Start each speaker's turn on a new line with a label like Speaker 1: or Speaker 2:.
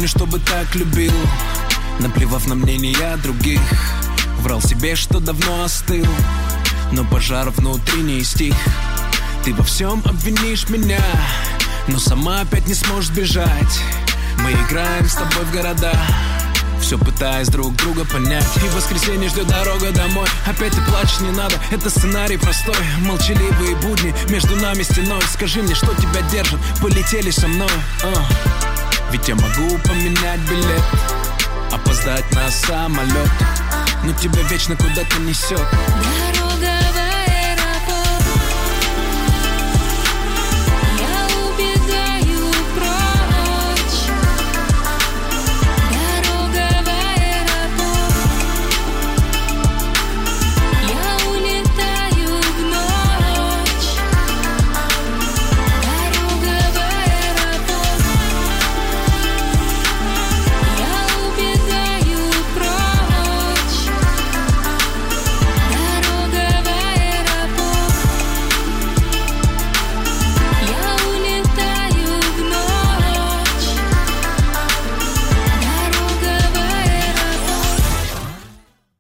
Speaker 1: чтобы так любил, наплевав на мнения других. Врал себе, что давно остыл, но пожар внутри не стих. Ты во всем обвинишь меня, но сама опять не сможешь сбежать. Мы играем с тобой в города, все пытаясь друг друга понять. И в воскресенье ждет дорога домой. Опять ты плачешь, не надо, это сценарий простой. Молчаливые будни, между нами стеной. Скажи мне, что тебя держит, полетели со мной. Ведь я могу поменять билет, опоздать на самолет, но тебя вечно куда-то несет.